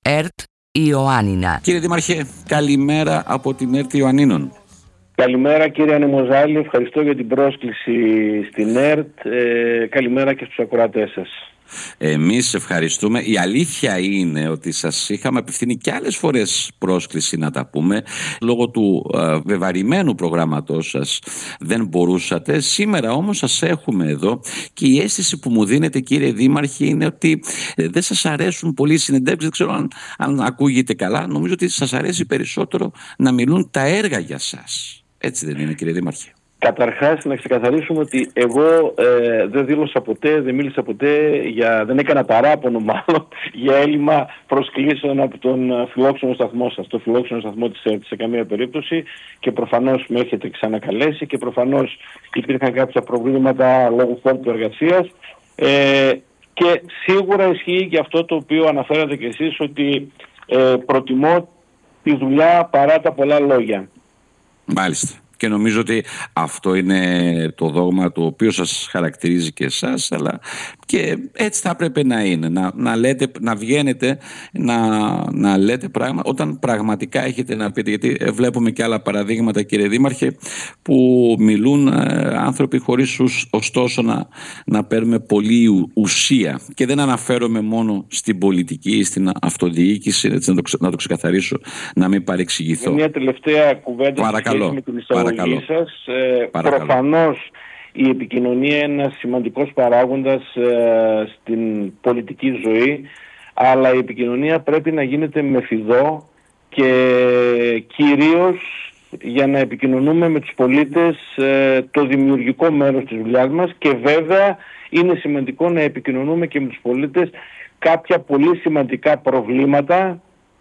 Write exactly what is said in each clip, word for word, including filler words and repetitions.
ΕΡΤ Ιωάννινα. Κύριε Δήμαρχε, καλημέρα από την ΕΡΤ Ιωαννίνων. Καλημέρα κύριε Ανεμοζάλη, ευχαριστώ για την πρόσκληση στην ΕΡΤ. Ε, καλημέρα και στους ακροατές σας. Εμείς ευχαριστούμε. Η αλήθεια είναι ότι σας είχαμε απευθύνει και άλλες φορές πρόσκληση να τα πούμε. Λόγω του ε, βεβαρημένου προγράμματός σας δεν μπορούσατε. Σήμερα όμως σας έχουμε εδώ και η αίσθηση που μου δίνετε, κύριε Δήμαρχε, είναι ότι ε, δεν σας αρέσουν πολύ οι συνεντεύξεις. Δεν ξέρω αν, αν ακούγεται καλά. Νομίζω ότι σας αρέσει περισσότερο να μιλούν τα έργα για σας. Έτσι δεν είναι, κύριε Δήμαρχε? Καταρχάς να ξεκαθαρίσουμε ότι εγώ ε, δεν δήλωσα ποτέ, δεν μίλησα ποτέ, για, δεν έκανα παράπονο μάλλον για έλλειμμα προσκλήσεων από τον φιλόξενο σταθμό σας, το φιλόξενο σταθμό της ΕΡΤ σε καμία περίπτωση, και προφανώς με έχετε ξανακαλέσει και προφανώς υπήρχαν κάποια προβλήματα λόγω φόρτου εργασίας, ε, και σίγουρα ισχύει και αυτό το οποίο αναφέρατε κι εσείς, ότι ε, προτιμώ τη δουλειά παρά τα πολλά λόγια. Μάλιστα. Και νομίζω ότι αυτό είναι το δόγμα το οποίο σας χαρακτηρίζει και εσάς, αλλά και έτσι θα έπρεπε να είναι, να, να, λέτε, να βγαίνετε, να, να λέτε πράγματα όταν πραγματικά έχετε να πείτε, γιατί βλέπουμε και άλλα παραδείγματα, κύριε Δήμαρχε, που μιλούν ε, άνθρωποι χωρίς ουσ, ωστόσο να, να παίρνουμε πολύ ουσία, και δεν αναφέρομαι μόνο στην πολιτική ή στην αυτοδιοίκηση, έτσι, να, το, να το ξεκαθαρίσω, να μην παρεξηγηθώ. Μια τελευταία κουβέντα. Παρακαλώ. Με την εισαγωγή σας. Ε, προφανώς η επικοινωνία είναι ένας σημαντικός παράγοντας ε, στην πολιτική ζωή, αλλά η επικοινωνία πρέπει να γίνεται με φιδό και κυρίως για να επικοινωνούμε με τους πολίτες ε, το δημιουργικό μέρος της δουλειάς μας, και βέβαια είναι σημαντικό να επικοινωνούμε και με τους πολίτες κάποια πολύ σημαντικά προβλήματα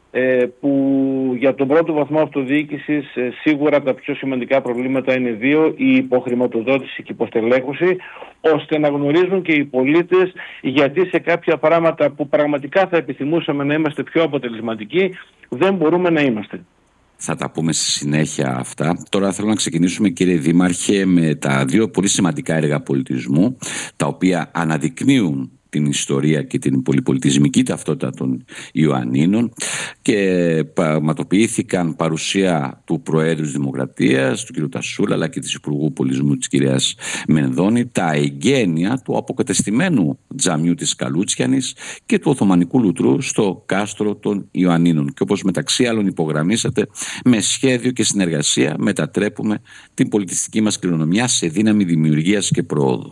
που για τον πρώτο βαθμό αυτοδιοίκησης σίγουρα τα πιο σημαντικά προβλήματα είναι δύο: η υποχρηματοδότηση και η υποστελέχωση, ώστε να γνωρίζουν και οι πολίτες γιατί σε κάποια πράγματα που πραγματικά θα επιθυμούσαμε να είμαστε πιο αποτελεσματικοί δεν μπορούμε να είμαστε. Θα τα πούμε στη συνέχεια αυτά. Τώρα θέλω να ξεκινήσουμε, κύριε Δήμαρχε, με τα δύο πολύ σημαντικά έργα πολιτισμού, τα οποία αναδεικνύουν την ιστορία και την πολυπολιτισμική ταυτότητα των Ιωαννίνων και πραγματοποιήθηκαν παρουσία του Προέδρου της Δημοκρατίας, του κ. Τασούλα, αλλά και της Υπουργού Πολιτισμού της κυρίας Μενδώνη, τα εγγένεια του αποκατεστημένου τζαμιού της Καλούτσιανης και του Οθωμανικού Λουτρού στο κάστρο των Ιωαννίνων. Και όπως μεταξύ άλλων υπογραμμίσατε, με σχέδιο και συνεργασία μετατρέπουμε την πολιτιστική μας κληρονομιά σε δύναμη δημιουργίας και προόδου.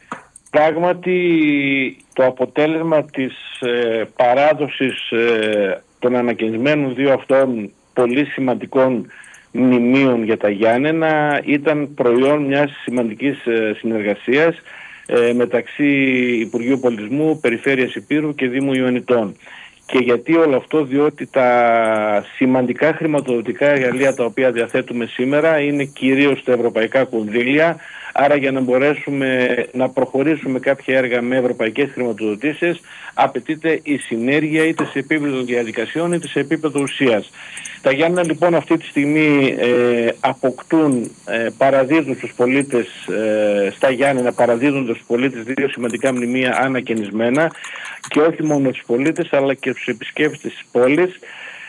Πράγματι το αποτέλεσμα της ε, παράδοσης ε, των ανακαινισμένων δύο αυτών πολύ σημαντικών μνημείων για τα Γιάννενα ήταν προϊόν μιας σημαντικής ε, συνεργασίας ε, μεταξύ Υπουργείου Πολιτισμού, Περιφέρειας Ηπείρου και Δήμου Ιωαννιτών. Και γιατί όλο αυτό? Διότι τα σημαντικά χρηματοδοτικά εργαλεία τα οποία διαθέτουμε σήμερα είναι κυρίως τα ευρωπαϊκά κονδύλια. Άρα για να μπορέσουμε να προχωρήσουμε κάποια έργα με ευρωπαϊκές χρηματοδοτήσεις απαιτείται η συνέργεια είτε σε επίπεδο διαδικασιών είτε σε επίπεδο ουσίας. Τα Γιάννενα λοιπόν αυτή τη στιγμή ε, αποκτούν, ε, παραδίδουν στους πολίτες, ε, στα Γιάννενα παραδίδουν στους πολίτες δύο σημαντικά μνημεία ανακαινισμένα, και όχι μόνο στους πολίτες αλλά και στους επισκέπτες της πόλης,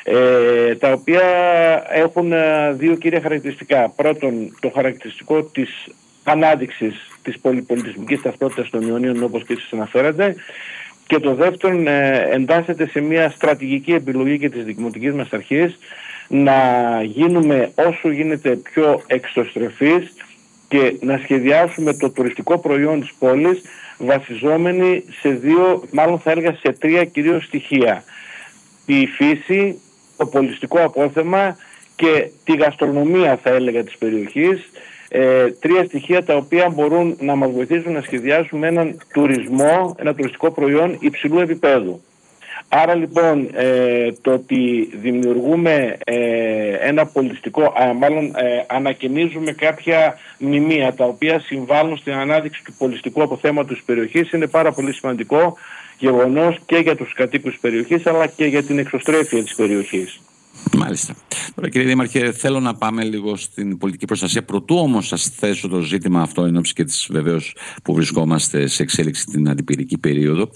ε, τα οποία έχουν δύο κύρια χαρακτηριστικά. Πρώτον, το χαρακτηριστικό της ανάδειξης της πολυπολιτισμικής ταυτότητας των Ιωαννίνων, όπως και εσείς αναφέρατε, και το δεύτερον ε, εντάσσεται σε μια στρατηγική επιλογή και της Δημοτικής μας αρχής να γίνουμε όσο γίνεται πιο εξωστρεφείς και να σχεδιάσουμε το τουριστικό προϊόν της πόλης βασιζόμενοι σε δύο, μάλλον θα έλεγα σε τρία κυρίως στοιχεία: τη φύση, το πολιτιστικό απόθεμα και τη γαστρονομία, θα έλεγα, της περιοχής. Ε, τρία στοιχεία τα οποία μπορούν να μας βοηθήσουν να σχεδιάσουμε έναν τουρισμό, ένα τουριστικό προϊόν υψηλού επίπεδου. Άρα λοιπόν ε, το ότι δημιουργούμε ε, ένα πολιτιστικό, α, μάλλον ε, ανακαινίζουμε κάποια μνημεία τα οποία συμβάλλουν στην ανάδειξη του πολιτιστικού αποθέματος της περιοχής είναι πάρα πολύ σημαντικό γεγονός και για τους κατοίκους της περιοχής αλλά και για την εξωστρέφεια της περιοχής. Μάλιστα. Τώρα, κύριε Δήμαρχε, θέλω να πάμε λίγο στην πολιτική προστασία. Προτού όμως σας θέσω το ζήτημα αυτό, εν ώψη και της βεβαίως που βρισκόμαστε σε εξέλιξη την αντιπυρική περίοδο,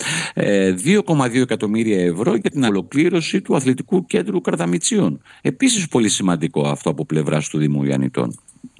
δύο κόμμα δύο εκατομμύρια ευρώ για την ολοκλήρωση του Αθλητικού Κέντρου Καρταμιτσίων. Επίσης πολύ σημαντικό αυτό από πλευράς του Δήμου Ιωαννιτών.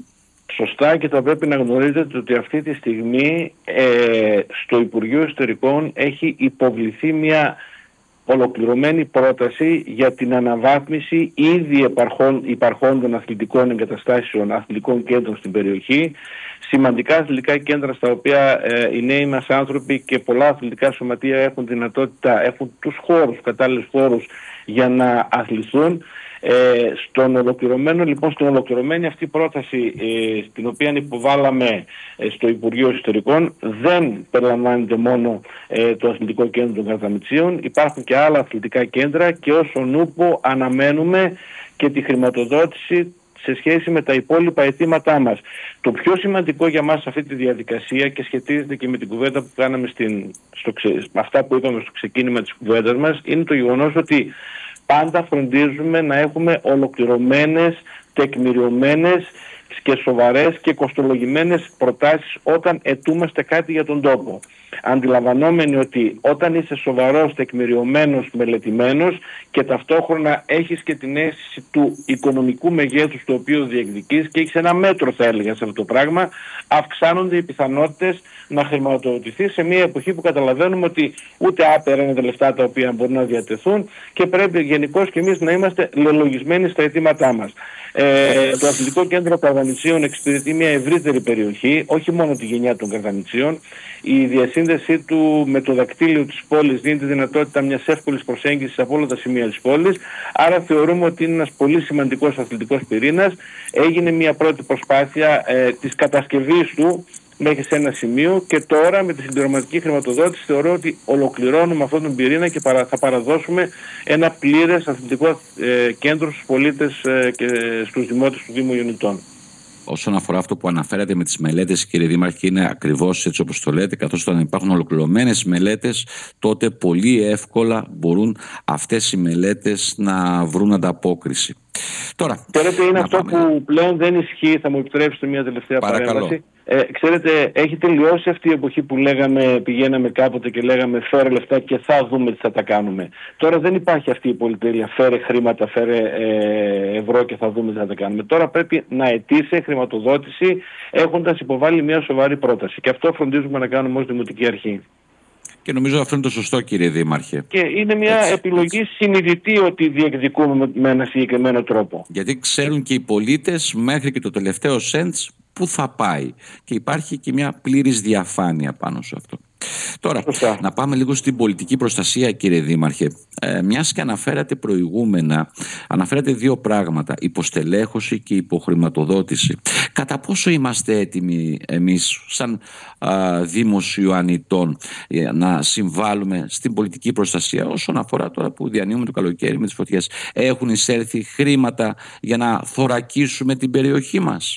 Σωστά, και θα πρέπει να γνωρίζετε ότι αυτή τη στιγμή ε, στο Υπουργείο Εσωτερικών έχει υποβληθεί μια ολοκληρωμένη πρόταση για την αναβάθμιση ήδη υπαρχόντων αθλητικών εγκαταστάσεων, αθλητικών κέντρων στην περιοχή. Σημαντικά αθλητικά κέντρα στα οποία ε, οι νέοι μας άνθρωποι και πολλά αθλητικά σωματεία έχουν δυνατότητα, έχουν τους χώρους, κατάλληλους χώρους για να αθληθούν. Ε, στον ολοκληρωμένο, λοιπόν, στην ολοκληρωμένη αυτή πρόταση, ε, στην οποία υποβάλαμε ε, στο Υπουργείο Εσωτερικών, δεν περιλαμβάνεται μόνο ε, το Αθλητικό Κέντρο των Καρταμιτσίων. Υπάρχουν και άλλα αθλητικά κέντρα και όσον ούπο αναμένουμε και τη χρηματοδότηση σε σχέση με τα υπόλοιπα αιτήματά μας. Το πιο σημαντικό για μας σε αυτή τη διαδικασία, και σχετίζεται και με την κουβέντα που κάναμε στην, στο, αυτά που είπαμε στο ξεκίνημα της κουβέντας μας, είναι το γεγονός ότι πάντα φροντίζουμε να έχουμε ολοκληρωμένες, τεκμηριωμένες και σοβαρές και κοστολογημένες προτάσεις όταν αιτούμαστε κάτι για τον τόπο. Αντιλαμβανόμενοι ότι όταν είσαι σοβαρός, τεκμηριωμένος, μελετημένος και ταυτόχρονα έχεις και την αίσθηση του οικονομικού μεγέθους το οποίο διεκδικείς και έχεις ένα μέτρο, θα έλεγα, σε αυτό το πράγμα, αυξάνονται οι πιθανότητες να χρηματοδοτηθεί σε μια εποχή που καταλαβαίνουμε ότι ούτε άπερα είναι τα λεφτά τα οποία μπορούν να διατεθούν και πρέπει γενικώς και εμείς να είμαστε λελογισμένοι στα αιτήματά μας. Ε, το Αθλητικό Κέντρο Καρταμιτσίων εξυπηρετεί μια ευρύτερη περιοχή, όχι μόνο τη γενιά των Καρταμιτσίων. Η διασύνδεσή του με το δακτύλιο της πόλης δίνει τη δυνατότητα μιας εύκολης προσέγγισης από όλα τα σημεία της πόλης. Άρα θεωρούμε ότι είναι ένας πολύ σημαντικός αθλητικός πυρήνας. Έγινε μια πρώτη προσπάθεια ε, της κατασκευής του μέχρι σε ένα σημείο και τώρα με τη συμπληρωματική χρηματοδότηση θεωρώ ότι ολοκληρώνουμε αυτόν τον πυρήνα και παρα, θα παραδώσουμε ένα πλήρες αθλητικό ε, κέντρο στους πολίτες ε, και στους δημότες του Δήμου Ιωαννιτών. Όσον αφορά αυτό που αναφέρατε με τις μελέτες, κύριε Δήμαρχε, είναι ακριβώς έτσι όπως το λέτε, καθώς όταν υπάρχουν ολοκληρωμένες μελέτες, τότε πολύ εύκολα μπορούν αυτές οι μελέτες να βρουν ανταπόκριση. Τώρα, ξέρετε, είναι αυτό πάμε... που πλέον δεν ισχύει, θα μου επιτρέψετε μια τελευταία Παρακαλώ. παρέμβαση. Ε, ξέρετε, έχει τελειώσει αυτή η εποχή που λέγαμε, πηγαίναμε κάποτε και λέγαμε φέρε λεφτά και θα δούμε τι θα τα κάνουμε. Τώρα δεν υπάρχει αυτή η πολυτέλεια, φέρε χρήματα, φέρε ε, ευρώ και θα δούμε τι θα τα κάνουμε. Τώρα πρέπει να αιτήσει χρηματοδότηση έχοντας υποβάλει μια σοβαρή πρόταση. Και αυτό φροντίζουμε να κάνουμε ως Δημοτική Αρχή. Και νομίζω αυτό είναι το σωστό, κύριε Δήμαρχε. Και είναι μια έτσι, επιλογή έτσι. συνειδητή ότι διεκδικούμε με ένα συγκεκριμένο τρόπο. Γιατί ξέρουν και οι πολίτες μέχρι και το τελευταίο σέντς πού θα πάει. Και υπάρχει και μια πλήρης διαφάνεια πάνω σε αυτό. Τώρα, Φωστά. να πάμε λίγο στην πολιτική προστασία, κύριε Δήμαρχε. Ε, μιας και αναφέρατε προηγούμενα, αναφέρατε δύο πράγματα, υποστελέχωση και υποχρηματοδότηση. Κατά πόσο είμαστε έτοιμοι εμείς, σαν α, Δήμος Ιωαννιτών, να συμβάλλουμε στην πολιτική προστασία όσον αφορά τώρα που διανύουμε το καλοκαίρι με τις φωτιές? Έχουν εισέλθει χρήματα για να θωρακίσουμε την περιοχή μας?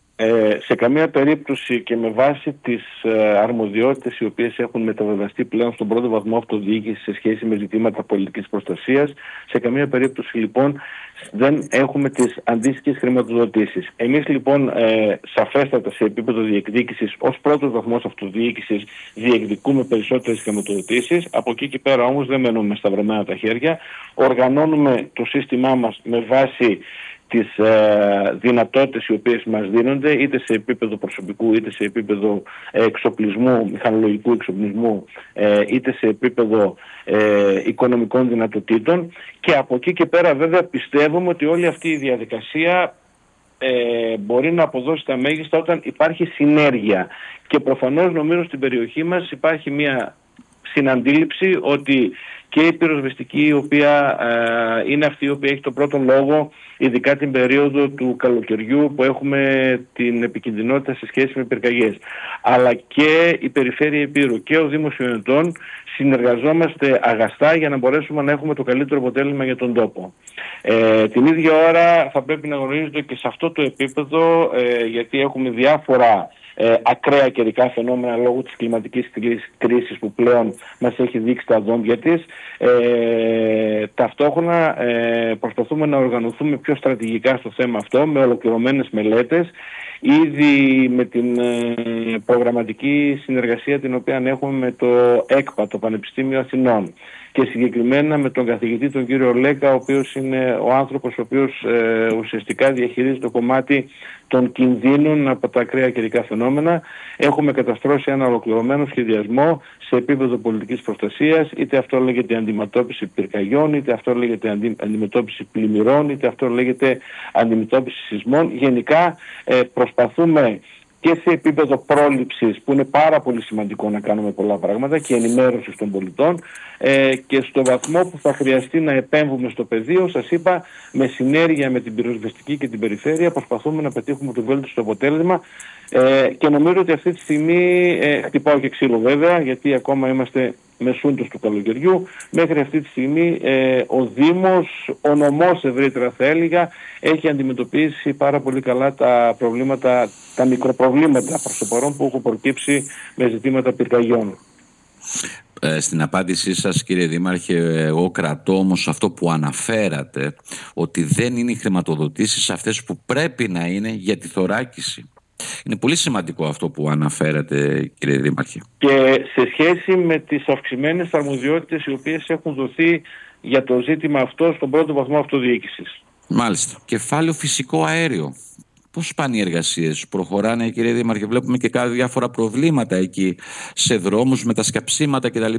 Ε, σε καμία περίπτωση και με βάση τις ε, αρμοδιότητες οι οποίες έχουν μεταβεβαστεί πλέον στον πρώτο βαθμό αυτοδιοίκηση σε σχέση με ζητήματα πολιτικής προστασίας, σε καμία περίπτωση λοιπόν δεν έχουμε τις αντίστοιχες χρηματοδοτήσεις. Εμείς λοιπόν ε, σαφέστατα σε επίπεδο διεκδίκησης ως πρώτος βαθμός αυτοδιοίκησης διεκδικούμε περισσότερες χρηματοδοτήσεις. Από εκεί και πέρα όμως δεν μένουμε με σταυρωμένα τα χέρια. Οργανώνουμε το σύστημά μας με βάση τις ε, δυνατότητες οι οποίες μας δίνονται είτε σε επίπεδο προσωπικού είτε σε επίπεδο ε, εξοπλισμού, μηχανολογικού εξοπλισμού ε, είτε σε επίπεδο ε, οικονομικών δυνατοτήτων και από εκεί και πέρα βέβαια πιστεύουμε ότι όλη αυτή η διαδικασία ε, μπορεί να αποδώσει τα μέγιστα όταν υπάρχει συνέργεια και προφανώς νομίζω στην περιοχή μας υπάρχει μια συναντήληψη ότι και η πυροσβεστική η οποία ε, είναι αυτή η οποία έχει τον πρώτο λόγο ειδικά την περίοδο του καλοκαιριού που έχουμε την επικινδυνότητα σε σχέση με πυρκαγιές, αλλά και η Περιφέρεια Ηπείρου και ο Δήμος Ιωαννιτών συνεργαζόμαστε αγαστά για να μπορέσουμε να έχουμε το καλύτερο αποτέλεσμα για τον τόπο. Ε, την ίδια ώρα θα πρέπει να γνωρίζετε και σε αυτό το επίπεδο, ε, γιατί έχουμε διάφορα ε, ακραία καιρικά φαινόμενα λόγω της κλιματικής κρίσης που πλέον μας έχει δείξει τα δόντια της. Ε, ταυτόχρονα ε, προσπαθούμε να οργανωθούμε πιο στρατηγικά στο θέμα αυτό με ολοκληρωμένες μελέτες, ήδη με την ε, προγραμματική συνεργασία την οποία έχουμε με το ΕΚΠΑ, το Πανεπιστήμιο Αθηνών, και συγκεκριμένα με τον καθηγητή τον κύριο Λέκα, ο οποίος είναι ο άνθρωπος ο οποίος ε, ουσιαστικά διαχειρίζει το κομμάτι των κινδύνων από τα ακραία καιρικά φαινόμενα. Έχουμε καταστρώσει ένα ολοκληρωμένο σχεδιασμό σε επίπεδο πολιτικής προστασίας, είτε αυτό λέγεται αντιμετώπιση πυρκαγιών, είτε αυτό λέγεται αντι, αντιμετώπιση πλημμυρών, είτε αυτό λέγεται αντιμετώπιση σεισμών. Γενικά ε, προσπαθούμε και σε επίπεδο πρόληψης, που είναι πάρα πολύ σημαντικό να κάνουμε πολλά πράγματα, και ενημέρωσης των πολιτών, ε, και στο βαθμό που θα χρειαστεί να επέμβουμε στο πεδίο, σας είπα, με συνέργεια με την πυροσβεστική και την περιφέρεια προσπαθούμε να πετύχουμε το βέλτιστο αποτέλεσμα, ε, και νομίζω ότι αυτή τη στιγμή ε, χτυπάω και ξύλο βέβαια, γιατί ακόμα είμαστε μεσούντος του καλοκαιριού. Μέχρι αυτή τη στιγμή ε, ο Δήμος, ο νομός ευρύτερα θα έλεγα, έχει αντιμετωπίσει πάρα πολύ καλά τα προβλήματα, τα μικροπροβλήματα προς το παρόν που έχουν προκύψει με ζητήματα πυρκαγιών. Ε, στην απάντησή σας, κύριε Δήμαρχε, εγώ κρατώ όμως αυτό που αναφέρατε, ότι δεν είναι οι χρηματοδοτήσεις αυτές που πρέπει να είναι για τη θωράκιση. Είναι πολύ σημαντικό αυτό που αναφέρατε, κύριε Δήμαρχε. Και σε σχέση με τις αυξημένες αρμοδιότητες οι οποίες έχουν δοθεί για το ζήτημα αυτό στον πρώτο βαθμό αυτοδιοίκησης. Μάλιστα. Κεφάλαιο φυσικό αέριο. Πώς πάνε οι εργασίες, προχωράνε, κύριε Δήμαρχε? Βλέπουμε και κάποια διάφορα προβλήματα εκεί σε δρόμους, με τα σκαψίματα κτλ.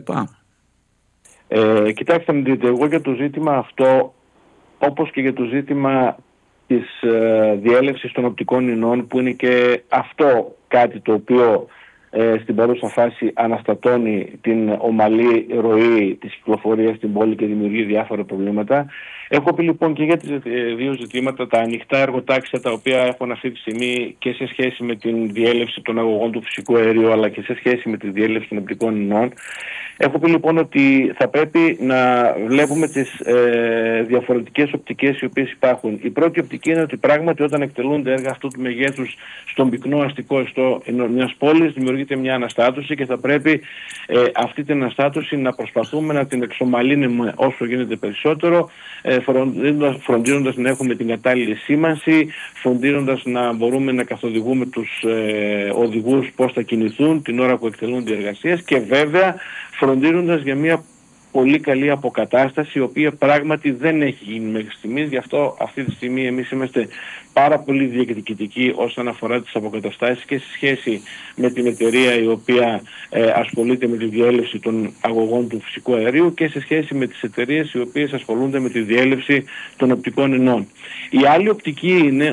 Ε, κοιτάξτε, με δείτε, εγώ για το ζήτημα αυτό, όπως και για το ζήτημα της ε, διέλευσης των οπτικών ινών, που είναι και αυτό κάτι το οποίο ε, στην παρούσα φάση αναστατώνει την ομαλή ροή της κυκλοφορίας στην πόλη και δημιουργεί διάφορα προβλήματα. Έχω πει λοιπόν και για τις δύο ζητήματα, τα ανοιχτά εργοτάξια τα οποία έχουν αυτή τη στιγμή και σε σχέση με την διέλευση των αγωγών του φυσικού αερίου, αλλά και σε σχέση με τη διέλευση των οπτικών ινών. Έχω πει λοιπόν ότι θα πρέπει να βλέπουμε τις ε, διαφορετικές οπτικές οι οποίες υπάρχουν. Η πρώτη οπτική είναι ότι πράγματι όταν εκτελούνται έργα αυτού του μεγέθους στον πυκνό αστικό ιστό μιας πόλης δημιουργείται μια αναστάτωση, και θα πρέπει ε, αυτή την αναστάτωση να προσπαθούμε να την εξομαλύνουμε όσο γίνεται περισσότερο, ε, φροντίζοντας, φροντίζοντας να έχουμε την κατάλληλη σήμανση, φροντίζοντας να μπορούμε να καθοδηγούμε τους ε, οδηγούς πώς θα κινηθούν την ώρα που εκτελούνται οι εργασίες, και βέβαια φροντίζοντας για μια πολύ καλή αποκατάσταση, η οποία πράγματι δεν έχει γίνει μέχρι στιγμής. Γι' αυτό αυτή τη στιγμή εμείς είμαστε πάρα πολύ διεκδικητικοί όσον αφορά τις αποκαταστάσεις και σε σχέση με την εταιρεία η οποία ε, ασχολείται με τη διέλευση των αγωγών του φυσικού αερίου και σε σχέση με τις εταιρείες οι οποίες ασχολούνται με τη διέλευση των οπτικών ινών. Η άλλη οπτική είναι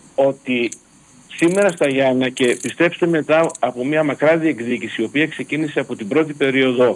ότι σήμερα στα Γιάννα, και πιστέψτε μετά από μια μακρά διεκδίκηση η οποία ξεκίνησε από την πρώτη περίοδο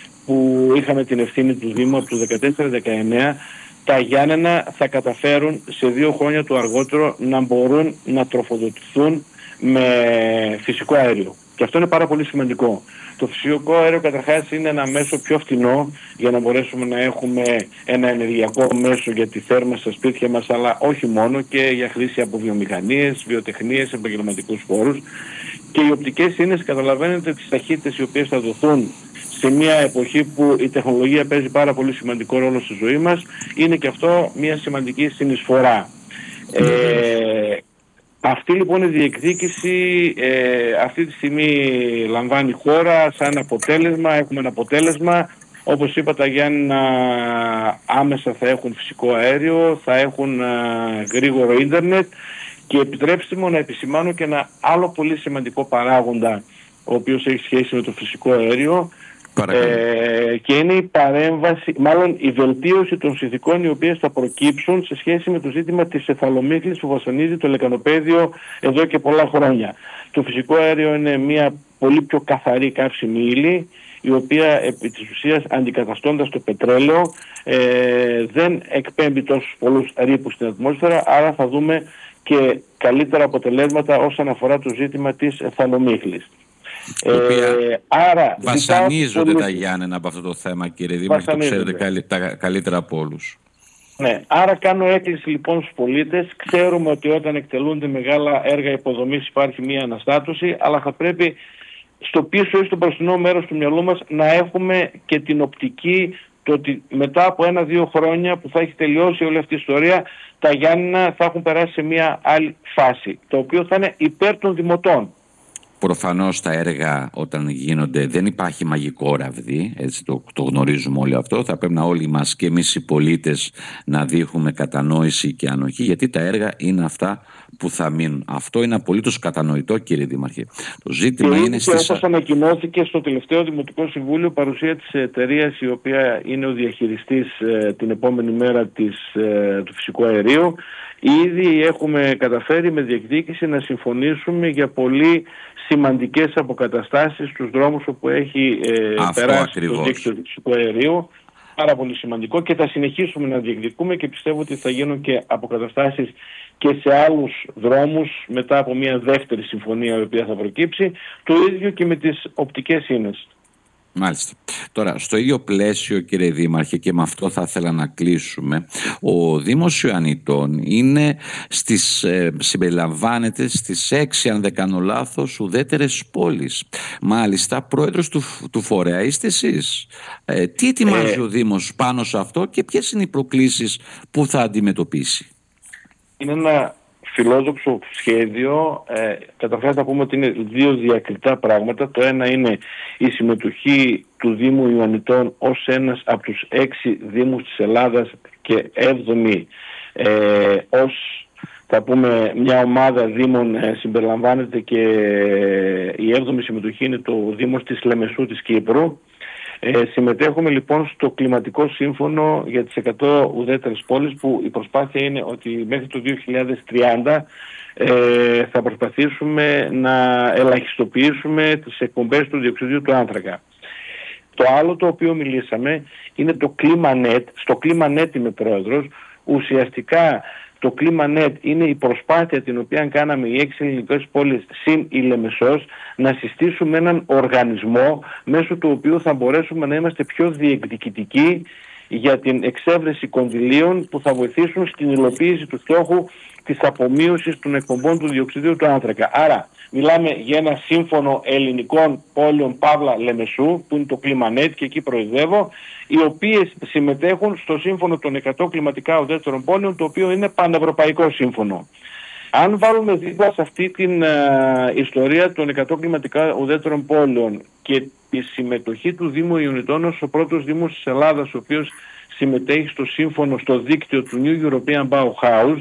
που είχαμε την ευθύνη του Δήμου από το δεκατέσσερα δεκαεννέα, τα Γιάννενα θα καταφέρουν σε δύο χρόνια το αργότερο να μπορούν να τροφοδοτηθούν με φυσικό αέριο. Και αυτό είναι πάρα πολύ σημαντικό. Το φυσικό αέριο καταρχάς είναι ένα μέσο πιο φτηνό για να μπορέσουμε να έχουμε ένα ενεργειακό μέσο για τη θέρμανση στα σπίτια μας, αλλά όχι μόνο, και για χρήση από βιομηχανίες, βιοτεχνίες, επαγγελματικούς χώρους. Και οι οπτικές ίνες, καταλαβαίνετε τις ταχύτητες οι οποίες θα δοθούν σε μια εποχή που η τεχνολογία παίζει πάρα πολύ σημαντικό ρόλο στη ζωή μας, είναι και αυτό μια σημαντική συνεισφορά. Ε, αυτή λοιπόν η διεκδίκηση ε, αυτή τη στιγμή λαμβάνει χώρα. Σαν αποτέλεσμα έχουμε ένα αποτέλεσμα. Όπως είπα, τα Γιάννηνα άμεσα θα έχουν φυσικό αέριο, θα έχουν α, γρήγορο ίντερνετ, και επιτρέψτε μου να επισημάνω και ένα άλλο πολύ σημαντικό παράγοντα ο οποίος έχει σχέση με το φυσικό αέριο, ε, και είναι η παρέμβαση, μάλλον η βελτίωση των συνθηκών οι οποίες θα προκύψουν σε σχέση με το ζήτημα της εθαλομύχλης που βασανίζει το λεκανοπαίδιο εδώ και πολλά χρόνια. Το φυσικό αέριο είναι μια πολύ πιο καθαρή καύσιμη ύλη, η οποία επί της ουσίας αντικαταστώντας το πετρέλαιο ε, δεν εκπέμπει τόσους πολλούς ρήπους στην ατμόσφαιρα, άρα θα δούμε και καλύτερα αποτελέσματα όσον αφορά το ζήτημα της εθαλομύχλης. Η οποία ε, άρα, βασανίζονται τα Γιάννενα από αυτό το θέμα, κύριε Δήμαρχε, το ξέρετε καλύ, τα, καλύτερα από όλους. Ναι, άρα κάνω έκκληση λοιπόν στους πολίτες. Ξέρουμε ότι όταν εκτελούνται μεγάλα έργα υποδομής υπάρχει μια αναστάτωση, αλλά θα πρέπει στο πίσω ή στο μπροστινό μέρος του μυαλού μας να έχουμε και την οπτική το ότι μετά από ένα-δύο χρόνια που θα έχει τελειώσει όλη αυτή η ιστορία, τα Γιάννηνα θα έχουν περάσει σε μια άλλη φάση, το οποίο θα είναι υπέρ των δημοτών. Προφανώς τα έργα όταν γίνονται δεν υπάρχει μαγικό ραβδί, έτσι το, το γνωρίζουμε όλοι αυτό. Θα πρέπει να όλοι μας και εμείς οι πολίτες να δείχνουμε κατανόηση και ανοχή, γιατί τα έργα είναι αυτά που θα μείνουν. Αυτό είναι απολύτως κατανοητό, κύριε Δήμαρχε. Το ζήτημα και είναι στις... όπως ανακοινώθηκε στο τελευταίο Δημοτικό Συμβούλιο, παρουσία της εταιρείας η οποία είναι ο διαχειριστής ε, την επόμενη μέρα της, ε, του φυσικού αερίου, ήδη έχουμε καταφέρει με διεκδίκηση να συμφωνήσουμε για πολύ σημαντικές αποκαταστάσεις στους δρόμους όπου έχει ε, περάσει ακριβώς το δίκτυο του φυσικού αερίου. Πάρα πολύ σημαντικό και θα συνεχίσουμε να διεκδικούμε και πιστεύω ότι θα γίνουν και αποκαταστάσεις και σε άλλους δρόμους μετά από μια δεύτερη συμφωνία η οποία θα προκύψει. Το ίδιο και με τις οπτικές ίνες. Μάλιστα. Τώρα, στο ίδιο πλαίσιο, κύριε Δήμαρχε, και με αυτό θα ήθελα να κλείσουμε, ο Δήμος Ιωαννιτών είναι στις, ε, συμπεριλαμβάνεται στις έξι, αν δεν κάνω λάθος, ουδέτερες πόλεις. Μάλιστα, πρόεδρος του, του φορέα είστε εσείς. Ε, τι ετοιμάζει ε... ο Δήμος πάνω σε αυτό και ποιες είναι οι προκλήσεις που θα αντιμετωπίσει? Είναι ένα φιλόδοξο σχέδιο. Ε, καταρχάς θα πούμε ότι είναι δύο διακριτά πράγματα. Το ένα είναι η συμμετοχή του Δήμου Ιωαννιτών ως ένας από τους έξι δήμους της Ελλάδας και έβδομη ε, ως, θα πούμε, μια ομάδα δήμων ε, συμπεριλαμβάνεται και ε, η έβδομη συμμετοχή είναι το Δήμος της Λεμεσού της Κύπρου. Ε, συμμετέχουμε λοιπόν στο κλιματικό σύμφωνο για τις εκατό ουδέτερες πόλεις, που η προσπάθεια είναι ότι μέχρι το δύο χιλιάδες τριάντα ε, θα προσπαθήσουμε να ελαχιστοποιήσουμε τις εκπομπές του διοξιδίου του άνθρακα. Το άλλο το οποίο μιλήσαμε είναι το ClimaNet. Στο ClimaNet είμαι πρόεδρος. Ουσιαστικά το ClimaNet είναι η προσπάθεια την οποία κάναμε οι έξι ελληνικές πόλεις συν η Λεμεσός να συστήσουμε έναν οργανισμό μέσω του οποίου θα μπορέσουμε να είμαστε πιο διεκδικητικοί για την εξέβρεση κονδυλίων που θα βοηθήσουν στην υλοποίηση του στόχου της απομείωσης των εκπομπών του διοξιδίου του άνθρακα. Άρα μιλάμε για ένα σύμφωνο ελληνικών πόλεων Παύλα Λεμεσού, που είναι το ClimaNet και εκεί προεδρεύω, οι οποίες συμμετέχουν στο σύμφωνο των εκατό κλιματικά ουδέτερων πόλεων, το οποίο είναι πανευρωπαϊκό σύμφωνο. Αν βάλουμε δίπλα σε αυτή την uh, ιστορία των εκατό κλιματικά ουδέτερων πόλεων και τη συμμετοχή του Δήμου Ιωαννιτών ως ο πρώτος Δήμος της Ελλάδας, ο οποίος συμμετέχει στο σύμφωνο, στο δίκτυο του New European Bauhaus,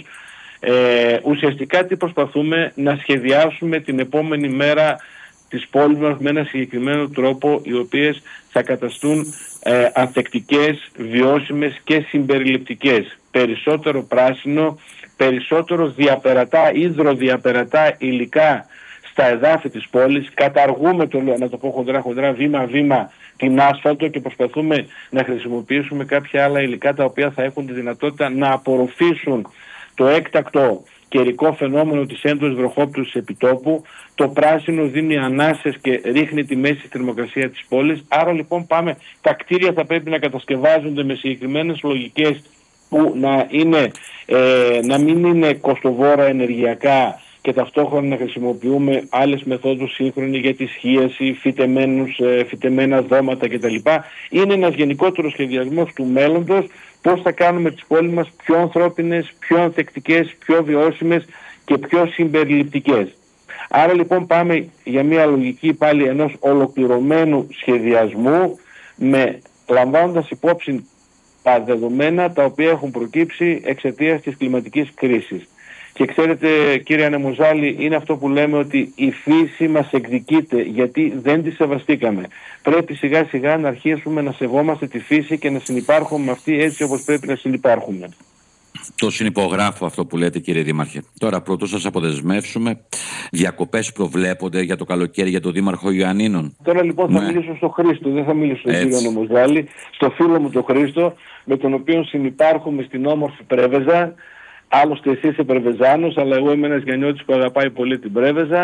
ε, ουσιαστικά τι προσπαθούμε να σχεδιάσουμε την επόμενη μέρα της πόλης μας με ένα συγκεκριμένο τρόπο, οι οποίες θα καταστούν ε, ανθεκτικές, βιώσιμες και συμπεριληπτικές. Περισσότερο πράσινο, περισσότερο διαπερατά, υδροδιαπερατά υλικά στα εδάφη της πόλης. Καταργούμε, το, να το πω χοντρά χοντρά, βήμα-βήμα την άσφαλτο και προσπαθούμε να χρησιμοποιήσουμε κάποια άλλα υλικά τα οποία θα έχουν τη δυνατότητα να απορροφήσουν το έκτακτο καιρικό φαινόμενο της έντονης βροχόπτωσης επιτόπου. Το πράσινο δίνει ανάσες και ρίχνει τη μέση θερμοκρασία της πόλης. Άρα λοιπόν πάμε, τα κτίρια θα πρέπει να κατασκευάζονται με συγκεκριμένες λογικές που να, είναι, ε, να μην είναι κοστοβόρα ενεργειακά και ταυτόχρονα να χρησιμοποιούμε άλλες μεθόδους σύγχρονη για τη σχίαση, φυτεμένους, ε, φυτεμένα δώματα κτλ. Είναι ένας γενικότερος σχεδιασμός του μέλλοντος, πώς θα κάνουμε τις πόλεις μας πιο ανθρώπινες, πιο ανθεκτικές, πιο βιώσιμες και πιο συμπεριληπτικές. Άρα λοιπόν πάμε για μια λογική πάλι ενός ολοκληρωμένου σχεδιασμού, με, λαμβάνοντας υπόψη τα δεδομένα τα οποία έχουν προκύψει εξαιτίας της κλιματικής κρίσης. Και ξέρετε, κύριε Ανεμουζάλη, είναι αυτό που λέμε ότι η φύση μας εκδικείται γιατί δεν τη σεβαστήκαμε. Πρέπει σιγά σιγά να αρχίσουμε να σεβόμαστε τη φύση και να συνυπάρχουμε με αυτή έτσι όπως πρέπει να συνυπάρχουμε. Το συνυπογράφω αυτό που λέτε, κύριε Δήμαρχε. Τώρα, πρωτού σας αποδεσμεύσουμε, διακοπές προβλέπονται για το καλοκαίρι για τον Δήμαρχο Ιωαννίνων? Τώρα λοιπόν θα ναι. μιλήσω στον Χρήστο, δεν θα μιλήσω στον κύριο Ανεμουζάλη, στο φίλο μου τον Χρήστο, με τον οποίο συνυπάρχουμε στην όμορφη Πρέβεζα. Άλλωστε εσύ είσαι Πρεβεζάνος, αλλά εγώ είμαι ένας Γιαννιώτης που αγαπάει πολύ την Πρέβεζα.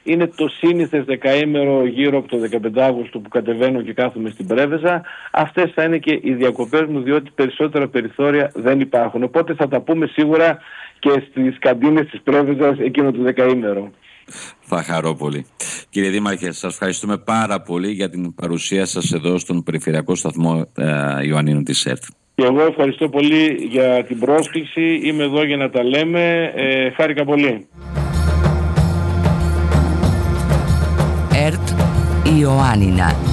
είναι το σύνηθες δεκαήμερο γύρω από το δεκαπέντε Αυγούστου που κατεβαίνω και κάθομαι στην Πρέβεζα. Αυτές θα είναι και οι διακοπές μου, διότι περισσότερα περιθώρια δεν υπάρχουν. Οπότε θα τα πούμε σίγουρα και στις καντίνες της Πρέβεζας εκείνο το δεκαήμερο. Θα χαρώ πολύ. Κύριε Δήμαρχε, σας ευχαριστούμε πάρα πολύ για την παρουσία σας εδώ στον Περιφερειακό Σταθμό ε, Ιωαννίνου της ΕΡΤ. Και εγώ ευχαριστώ πολύ για την πρόσκληση. Είμαι εδώ για να τα λέμε. Ε, χάρηκα πολύ. ΕΡΤ Ιωάννινα.